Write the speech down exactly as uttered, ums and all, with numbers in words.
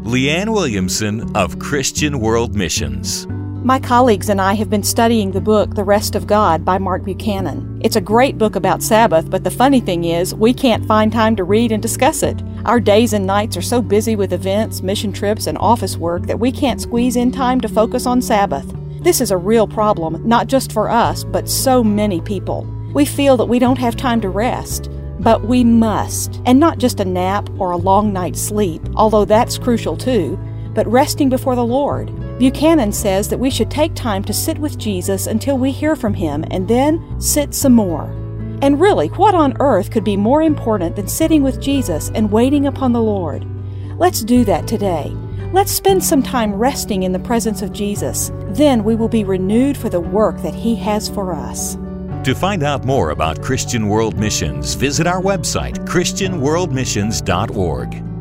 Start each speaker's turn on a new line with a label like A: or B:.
A: Leanne Williamson of Christian World Missions.
B: My colleagues and I have been studying the book The Rest of God by Mark Buchanan. It's a great book about Sabbath, but the funny thing is, we can't find time to read and discuss it. Our days and nights are so busy with events, mission trips, and office work that we can't squeeze in time to focus on Sabbath. This is a real problem, not just for us, but so many people. We feel that we don't have time to rest, but we must. And not just a nap or a long night's sleep, although that's crucial too, but resting before the Lord. Buchanan says that we should take time to sit with Jesus until we hear from Him, and then sit some more. And really, what on earth could be more important than sitting with Jesus and waiting upon the Lord? Let's do that today. Let's spend some time resting in the presence of Jesus. Then we will be renewed for the work that He has for us.
A: To find out more about Christian World Missions, visit our website, christian world missions dot org.